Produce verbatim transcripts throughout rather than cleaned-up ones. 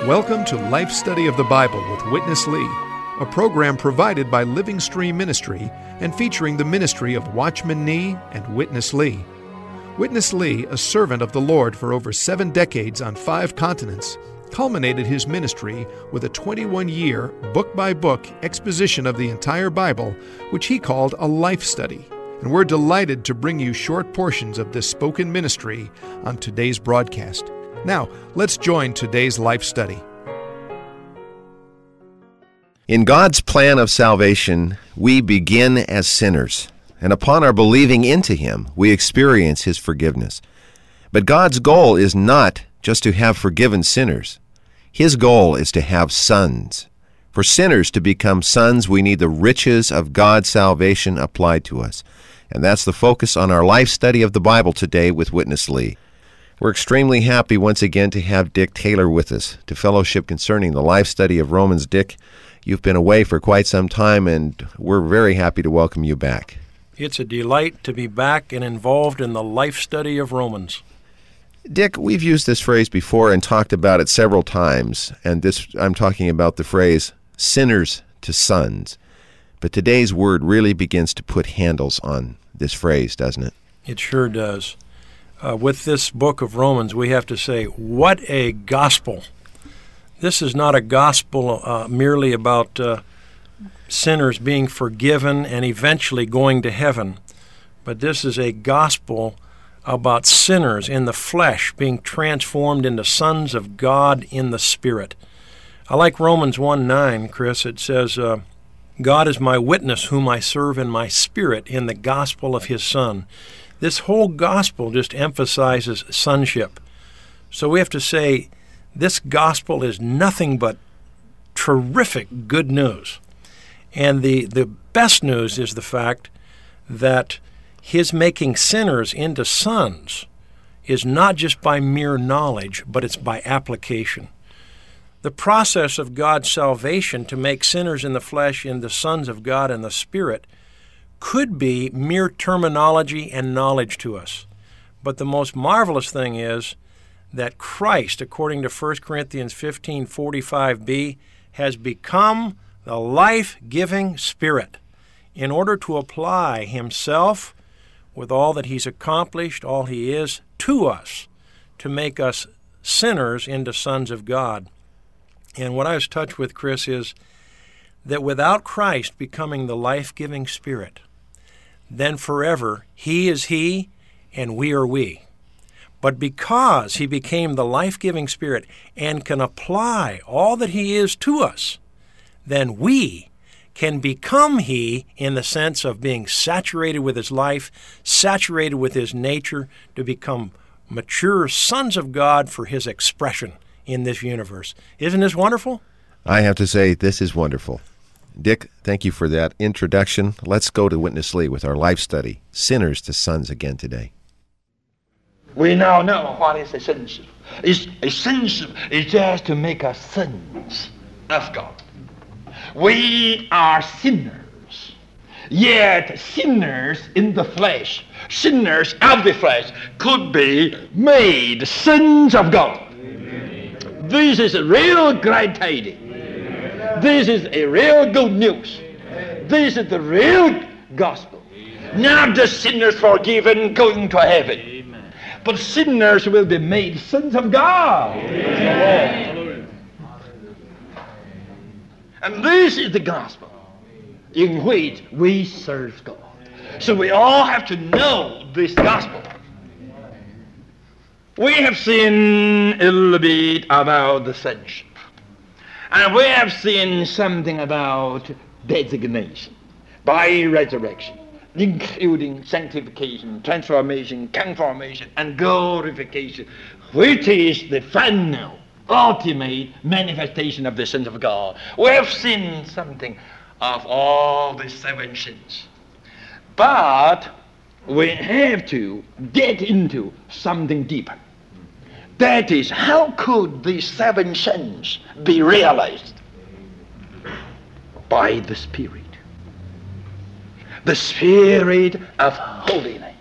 Welcome to Life Study of the Bible with Witness Lee, a program provided by Living Stream Ministry and featuring the ministry of Watchman Nee and Witness Lee. Witness Lee, a servant of the Lord for over seven decades on five continents, culminated his ministry with a twenty-one-year, book-by-book exposition of the entire Bible, which he called a life study. And we're delighted to bring you short portions of this spoken ministry on today's broadcast. Now, let's join today's life study. In God's plan of salvation, we begin as sinners, and upon our believing into Him, we experience His forgiveness. But God's goal is not just to have forgiven sinners. His goal is to have sons. For sinners to become sons, we need the riches of God's salvation applied to us. And that's the focus on our life study of the Bible today with Witness Lee. We're extremely happy once again to have Dick Taylor with us to fellowship concerning the life study of Romans. Dick, you've been away for quite some time, and we're very happy to welcome you back. It's a delight to be back and involved in the life study of Romans. Dick, we've used this phrase before and talked about it several times, and this I'm talking about the phrase sinners to sons. But today's word really begins to put handles on this phrase, doesn't it? It sure does. Uh, with this book of Romans, we have to say, what a gospel. This is not a gospel uh, merely about uh, sinners being forgiven and eventually going to heaven, but this is a gospel about sinners in the flesh being transformed into sons of God in the Spirit. I like Romans one nine, Chris. It says, uh, God is my witness whom I serve in my spirit in the gospel of His Son. This whole gospel just emphasizes sonship. So we have to say this gospel is nothing but terrific good news. And the, the best news is the fact that His making sinners into sons is not just by mere knowledge, but it's by application. The process of God's salvation to make sinners in the flesh into sons of God in the Spirit could be mere terminology and knowledge to us. But the most marvelous thing is that Christ, according to First Corinthians fifteen forty-five b, has become the life-giving Spirit in order to apply Himself with all that He's accomplished, all He is, to us, to make us sinners into sons of God. And what I was touched with, Chris, is that without Christ becoming the life-giving Spirit, then forever He is He and we are we. But because He became the life-giving Spirit and can apply all that He is to us, then we can become He in the sense of being saturated with His life, saturated with His nature, to become mature sons of God for His expression in this universe. Isn't this wonderful? I have to say, this is wonderful. Dick, thank you for that introduction. Let's go to Witness Lee with our life study, Sinners to Sons, again today. We now know what is a sonship. It's, a sonship is just to make us sons of God. We are sinners, yet sinners in the flesh, sinners of the flesh, could be made sons of God. Amen. This is a real great tidings. This is a real good news. This is the real gospel. Not just sinners forgiven going to heaven, but sinners will be made sons of God. Amen. And this is the gospel in which we serve God. So we all have to know this gospel. We have seen a little bit about the sonship. And we have seen something about designation by resurrection, including sanctification, transformation, conformation, and glorification, which is the final, ultimate manifestation of the sons of God. We have seen something of all the seven sins. But we have to get into something deeper. That is, how could these seven sins be realized? By the Spirit. The Spirit of holiness.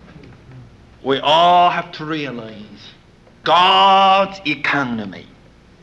We all have to realize God's economy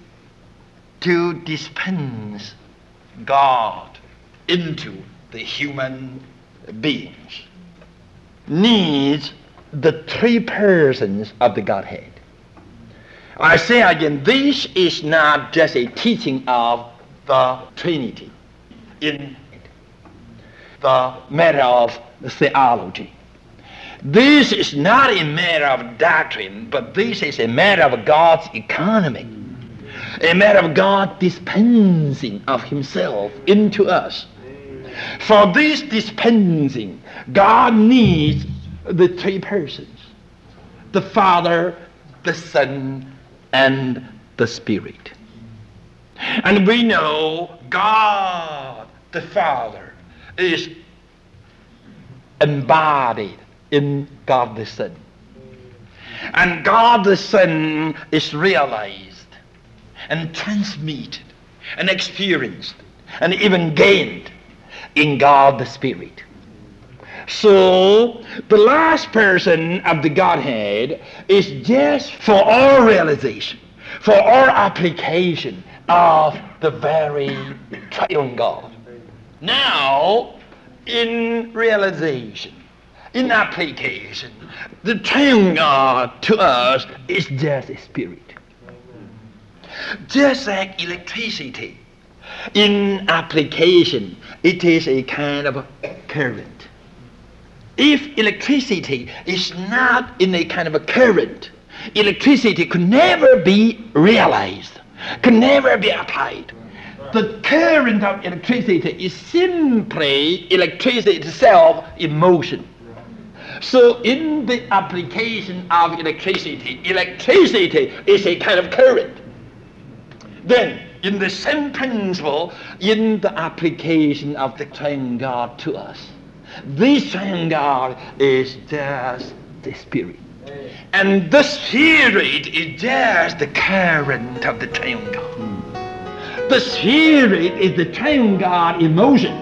to dispense God into the human beings needs the three persons of the Godhead. I say again, this is not just a teaching of the Trinity in the matter of theology. This is not a matter of doctrine, but this is a matter of God's economy, a matter of God dispensing of himself into us. For this dispensing, God needs the three persons, the Father, the Son, and the Spirit. And we know God the Father is embodied in God the Son. And God the Son is realized and transmitted and experienced and even gained in God the Spirit. So the last person of the Godhead is just for our realization, for our application of the very triune God. Now, in realization, in application, the triune God to us is just a spirit. Just like electricity, in application, it is a kind of current. If electricity is not in a kind of a current, electricity could never be realized, could never be applied. The current of electricity is simply electricity itself in motion. So in the application of electricity, electricity is a kind of current. Then, in the same principle, in the application of the triune God to us, this triune God is just the Spirit. And the Spirit is just the current of the triune God. The Spirit is the triune God in motion.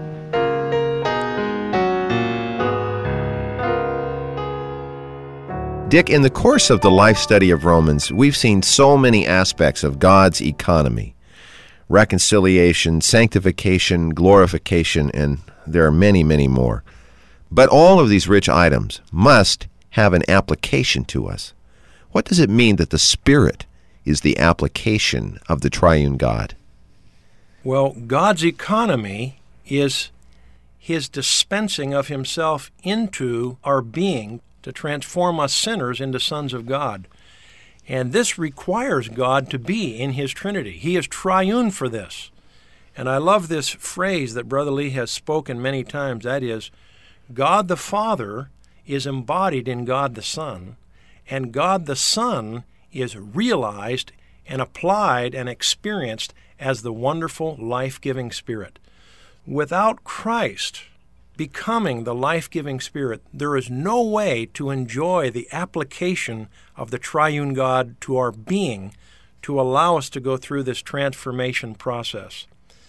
Dick, in the course of the life study of Romans, we've seen so many aspects of God's economy. Reconciliation, sanctification, glorification, and there are many, many more. But all of these rich items must have an application to us. What does it mean that the Spirit is the application of the triune God? Well, God's economy is his dispensing of himself into our being to transform us sinners into sons of God. And this requires God to be in his Trinity. He is triune for this. And I love this phrase that Brother Lee has spoken many times. That is, God the Father is embodied in God the Son, and God the Son is realized and applied and experienced as the wonderful life-giving Spirit. Without Christ becoming the life-giving Spirit, there is no way to enjoy the application of the triune God to our being to allow us to go through this transformation process.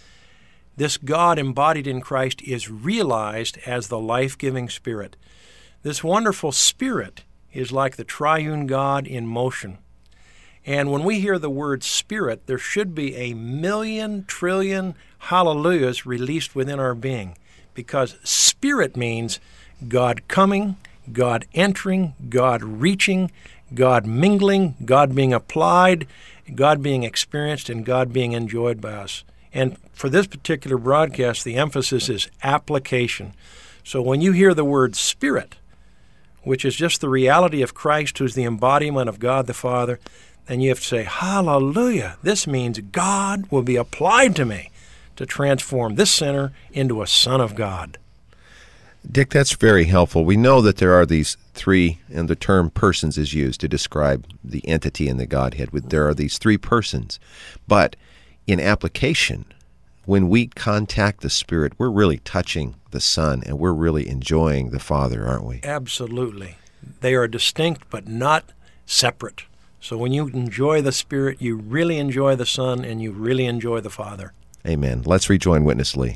This God embodied in Christ is realized as the life-giving Spirit. This wonderful Spirit is like the triune God in motion. And when we hear the word Spirit, there should be a million trillion hallelujahs released within our being, because Spirit means God coming, God entering, God reaching, God mingling, God being applied, God being experienced, and God being enjoyed by us. And for this particular broadcast, the emphasis is application. So when you hear the word Spirit, which is just the reality of Christ, who's the embodiment of God the Father, then you have to say, hallelujah, this means God will be applied to me to transform this sinner into a son of God. Dick, that's very helpful. We know that there are these three, and the term persons is used to describe the entity in the Godhead. There are these three persons. But in application, when we contact the Spirit, we're really touching the Son, and we're really enjoying the Father, aren't we? Absolutely. They are distinct but not separate. So when you enjoy the Spirit, you really enjoy the Son, and you really enjoy the Father. Amen. Let's rejoin Witness Lee.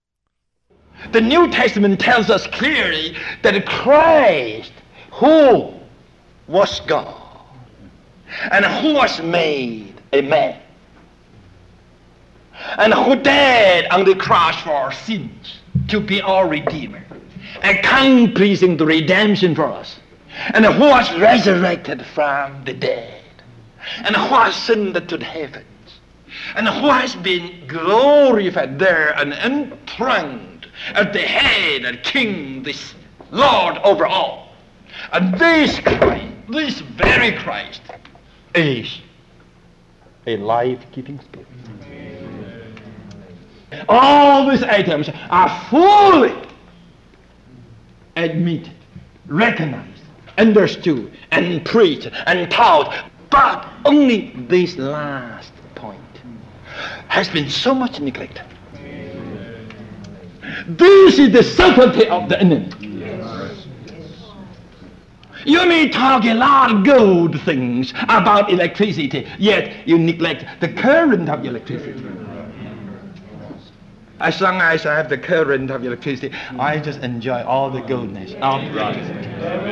The New Testament tells us clearly that Christ, who was God, and who was made a man, and who died on the cross for our sins to be our Redeemer, accomplishing the redemption for us, and who was resurrected from the dead, and who ascended to the heavens, and who has been glorified there and enthroned at the head and King, this Lord over all. And this Christ, this very Christ, is a life-giving spirit. All these items are fully admitted, recognized, understood, and preached, and taught, but only this last point has been so much neglected. This is the subtlety of the enemy. You may talk a lot of good things about electricity, yet you neglect the current of electricity. As long as I have the current of electricity, I just enjoy all the goodness of electricity.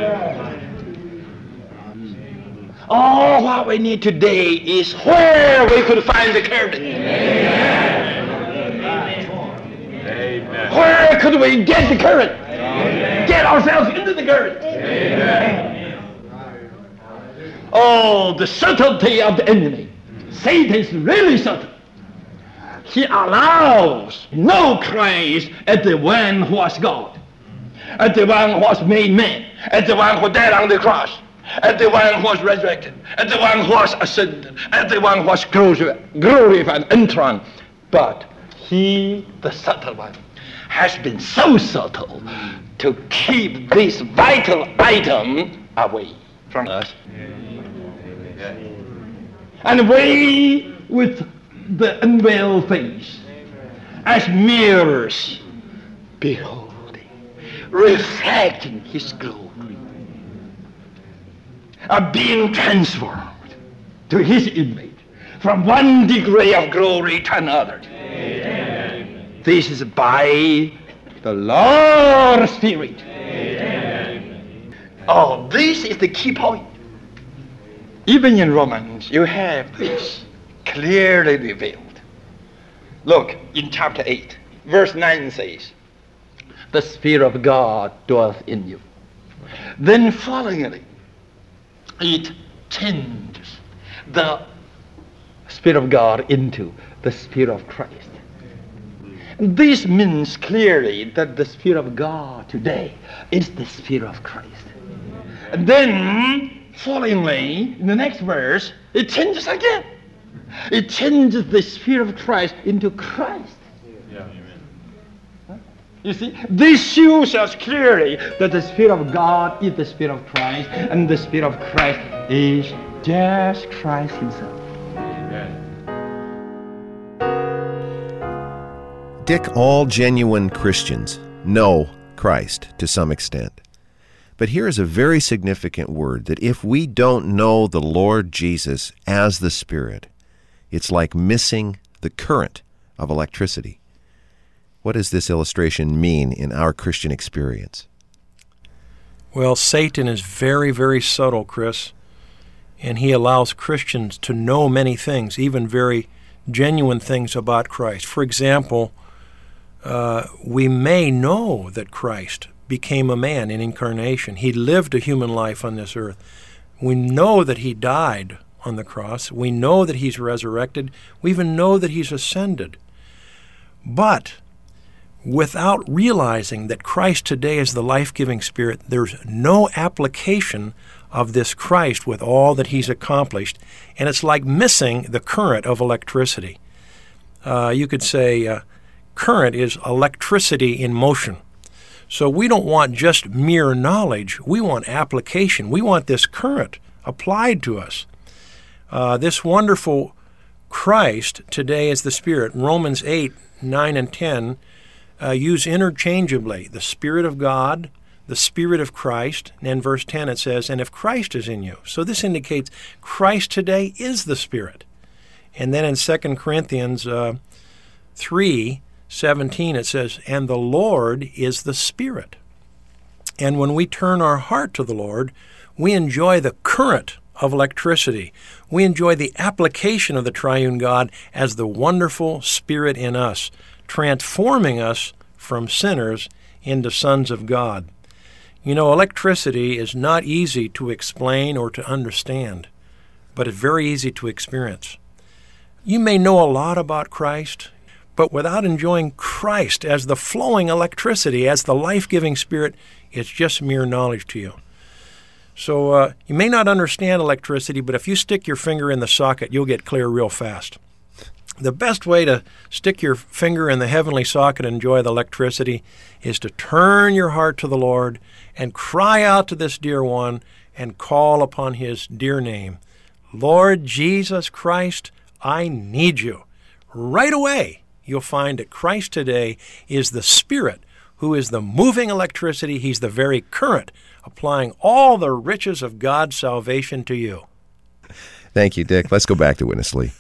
All what we need today is where we could find the current. Amen. Amen. Where could we get the current? Amen. Get ourselves into the current. Amen. Oh, the subtlety of the enemy. Satan's really subtle. He allows no Christ as the one who was God, as the one who was made man, as the one who died on the cross, as the one who was resurrected, as the one who was ascended, as the one who was glorified and enthroned. But he, the subtle one, has been so subtle to keep this vital item away from us. And we, with the unveiled face, as mirrors, beholding, reflecting his glory, are being transformed to his image from one degree of glory to another. Amen. This is by the Lord Spirit. Amen. Oh, this is the key point. Even in Romans, you have this clearly revealed. Look, in chapter eight, verse nine says, the Spirit of God dwelleth in you. Then followingly, it changes the Spirit of God into the Spirit of Christ. And this means clearly that the Spirit of God today is the Spirit of Christ. And then, followingly, in the next verse, it changes again. It changes the Spirit of Christ into Christ. Yeah. Huh? You see, this shows us clearly that the Spirit of God is the Spirit of Christ, and the Spirit of Christ is just Christ himself. Amen. Dick, all genuine Christians know Christ to some extent. But here is a very significant word, that if we don't know the Lord Jesus as the Spirit, it's like missing the current of electricity. What does this illustration mean in our Christian experience? Well, Satan is very, very subtle, Chris, and he allows Christians to know many things, even very genuine things about Christ. For example, uh, we may know that Christ became a man in incarnation. He lived a human life on this earth. We know that he died on the cross. We know that he's resurrected. We even know that he's ascended. But without realizing that Christ today is the life-giving Spirit, there's no application of this Christ with all that he's accomplished, and it's like missing the current of electricity. Uh, you could say uh, current is electricity in motion. So we don't want just mere knowledge. We want application. We want this current applied to us. Uh, this wonderful Christ today is the Spirit. Romans eight, nine, and ten uh, use interchangeably the Spirit of God, the Spirit of Christ, and in verse ten it says, and if Christ is in you. So this indicates Christ today is the Spirit. And then in Second Corinthians uh, three, seventeen it says, and the Lord is the Spirit. And when we turn our heart to the Lord, we enjoy the current of electricity. We enjoy the application of the triune God as the wonderful Spirit in us, transforming us from sinners into sons of God. You know, electricity is not easy to explain or to understand, but it's very easy to experience. You may know a lot about Christ, but without enjoying Christ as the flowing electricity, as the life-giving Spirit, it's just mere knowledge to you. So uh, you may not understand electricity, but if you stick your finger in the socket, you'll get clear real fast. The best way to stick your finger in the heavenly socket and enjoy the electricity is to turn your heart to the Lord and cry out to this dear one and call upon his dear name. Lord Jesus Christ, I need you. Right away, you'll find that Christ today is the Spirit who is the moving electricity. He's the very current, applying all the riches of God's salvation to you. Thank you, Dick. Let's go back to Witness Lee.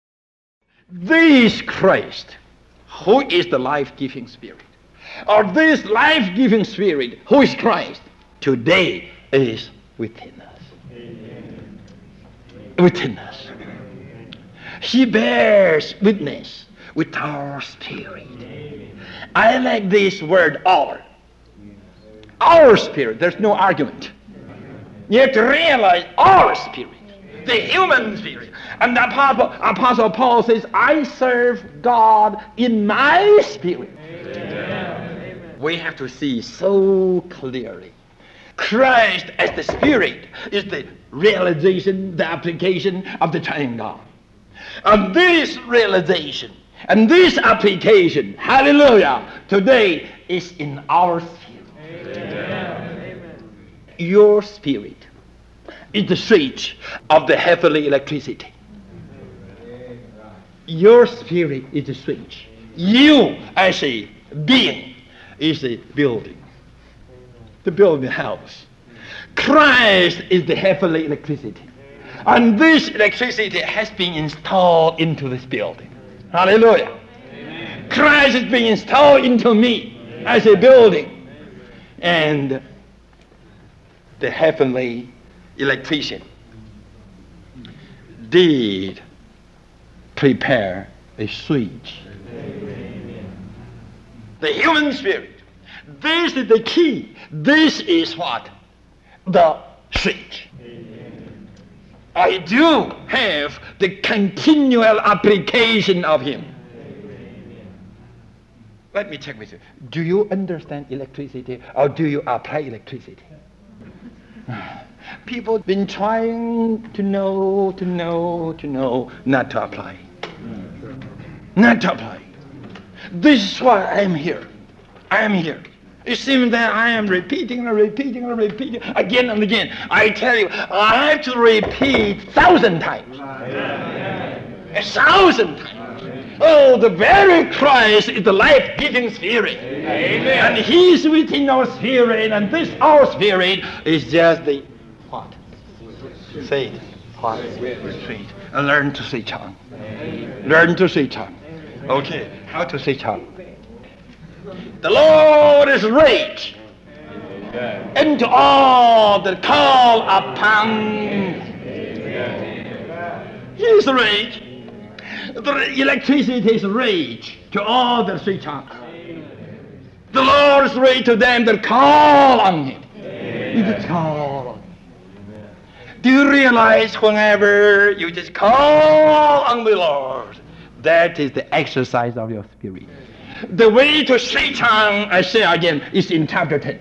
This Christ, who is the life-giving Spirit, or this life-giving Spirit, who is Christ, today is within us. Amen. Within us. He bears witness with our spirit. Amen. I like this word, our. Our spirit. There's no argument. You have to realize our spirit, the human spirit. And the Apostle, Apostle Paul says, I serve God in my spirit. Amen. We have to see so clearly. Christ as the Spirit is the realization, the application of the triune God. And this realization and this application, hallelujah, today is in our spirit. Amen. Your spirit is the switch of the heavenly electricity. Your spirit is the switch. You, as a being, is the building. The building house. Christ is the heavenly electricity. And this electricity has been installed into this building. Hallelujah. Amen. Christ is being installed into me as a building. And the heavenly electrician did prepare a switch. Amen. The human spirit. This is the key. This is what? The switch. Amen. I do have the continual application of him. Amen. Let me check with you. Do you understand electricity or do you apply electricity? People have been trying to know, to know, to know, not to apply. Not to apply. This is why I am here. I am here. It seems that I am repeating and repeating and repeating again and again. I tell you, I have to repeat a thousand times. Amen. A thousand times. Amen. Oh, the very Christ is the life-giving Spirit. Amen. And He is within our spirit, and this our spirit is just the what? Faith. What? Faith. And learn to switch on. Learn to switch on. Okay, how to switch on? The Lord is rich into all that call upon. He is rich. The electricity is rich to all that switch on. The Lord is rich to them that call on Him. You just call on Him. Do you realize whenever you just call on the Lord, that is the exercise of your spirit. The way to switch on, I say again, is in chapter ten.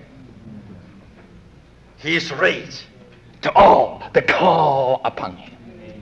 He is raised to all the call upon Him.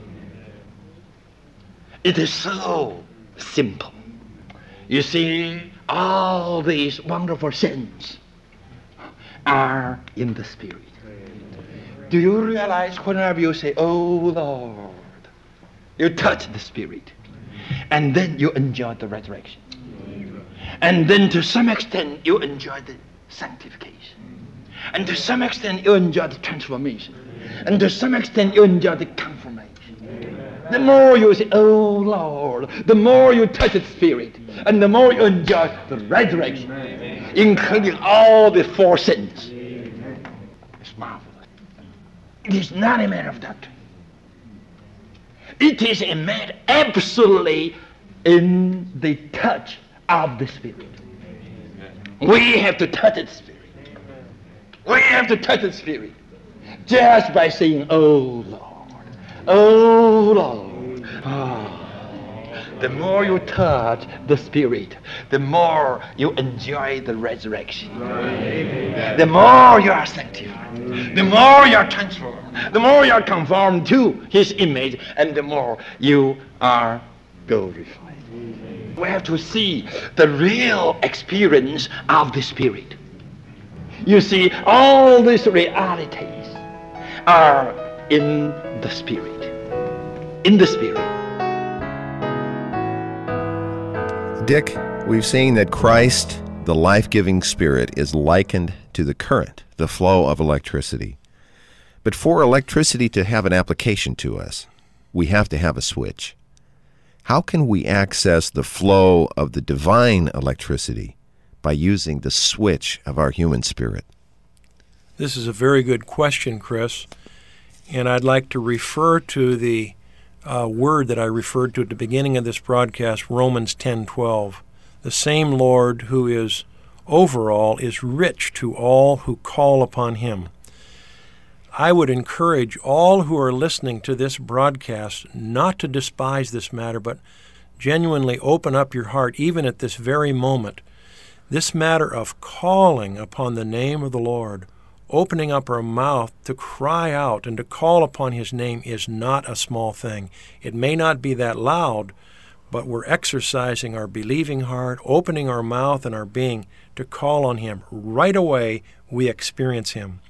It is so simple. You see, all these wonderful sins are in the Spirit. Do you realize whenever you say, oh Lord, you touch the Spirit, and then you enjoy the resurrection. And then to some extent you enjoy the sanctification. And to some extent you enjoy the transformation. And to some extent you enjoy the confirmation. The more you say, oh Lord, the more you touch the Spirit. And the more you enjoy the resurrection. Including all the four sins. It's marvelous. It is not a matter of doctrine. It is a matter absolutely in the touch of the Spirit. We have to touch the Spirit. We have to touch the Spirit just by saying, "Oh Lord, oh Lord." Oh. The more you touch the Spirit, the more you enjoy the resurrection. The more you are sanctified, the more you are transformed, the more you are conformed to His image, and the more you are glorified. We have to see the real experience of the Spirit. You see, all these realities are in the Spirit. In the Spirit. Dick, we've seen that Christ, the life-giving Spirit, is likened to the current, the flow of electricity. But for electricity to have an application to us, we have to have a switch. How can we access the flow of the divine electricity by using the switch of our human spirit? This is a very good question, Chris, and I'd like to refer to the Uh, word that I referred to at the beginning of this broadcast, Romans ten twelve. The same Lord who is over all is rich to all who call upon Him. I would encourage all who are listening to this broadcast not to despise this matter, but genuinely open up your heart even at this very moment. This matter of calling upon the name of the Lord, opening up our mouth to cry out and to call upon His name is not a small thing. It may not be that loud, but we're exercising our believing heart, opening our mouth and our being to call on Him. Right away, we experience Him.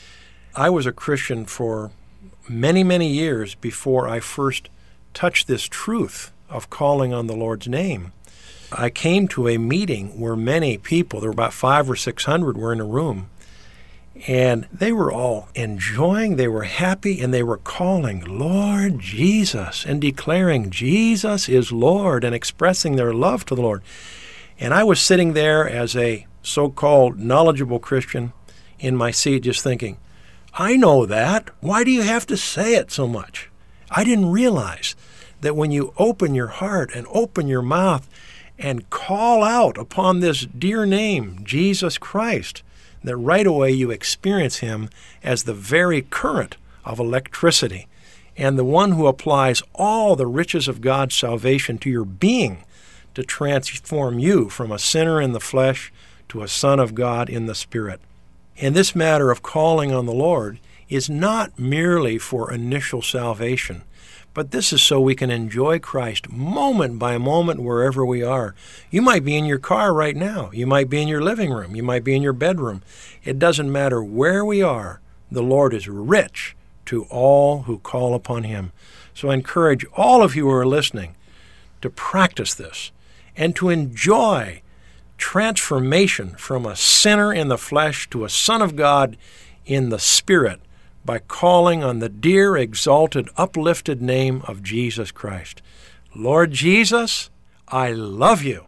I was a Christian for many, many years before I first touched this truth of calling on the Lord's name. I came to a meeting where many people, there were about five or six hundred, were in a room, and they were all enjoying, they were happy, and they were calling, "Lord Jesus," and declaring, "Jesus is Lord," and expressing their love to the Lord. And I was sitting there as a so-called knowledgeable Christian in my seat just thinking, I know that. Why do you have to say it so much? I didn't realize that when you open your heart and open your mouth and call out upon this dear name, Jesus Christ, that right away you experience Him as the very current of electricity and the one who applies all the riches of God's salvation to your being to transform you from a sinner in the flesh to a son of God in the Spirit. And this matter of calling on the Lord is not merely for initial salvation, but this is so we can enjoy Christ moment by moment wherever we are. You might be in your car right now. You might be in your living room. You might be in your bedroom. It doesn't matter where we are. The Lord is rich to all who call upon Him. So I encourage all of you who are listening to practice this and to enjoy transformation from a sinner in the flesh to a son of God in the Spirit, by calling on the dear, exalted, uplifted name of Jesus Christ. Lord Jesus, I love you.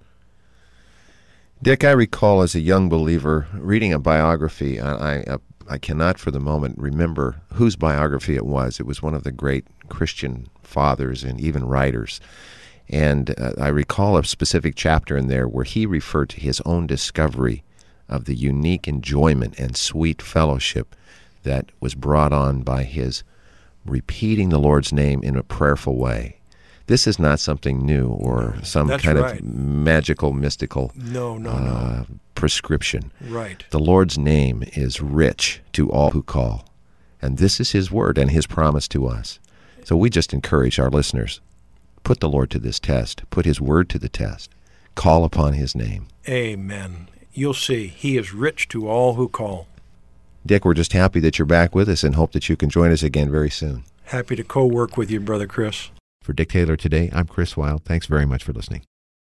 Dick, I recall as a young believer reading a biography. I, I, I cannot for the moment remember whose biography it was. It was one of the great Christian fathers and even writers. And uh, I recall a specific chapter in there where he referred to his own discovery of the unique enjoyment and sweet fellowship that was brought on by his repeating the Lord's name in a prayerful way. This is not something new or some That's kind right. of magical, mystical No, no, uh, no. prescription. Right. The Lord's name is rich to all who call, and this is His word and His promise to us. So we just encourage our listeners, put the Lord to this test, put His word to the test, call upon His name. Amen. You'll see, He is rich to all who call. Dick, we're just happy that you're back with us and hope that you can join us again very soon. Happy to co-work with you, Brother Chris. For Dick Taylor Today, I'm Chris Wilde. Thanks very much for listening.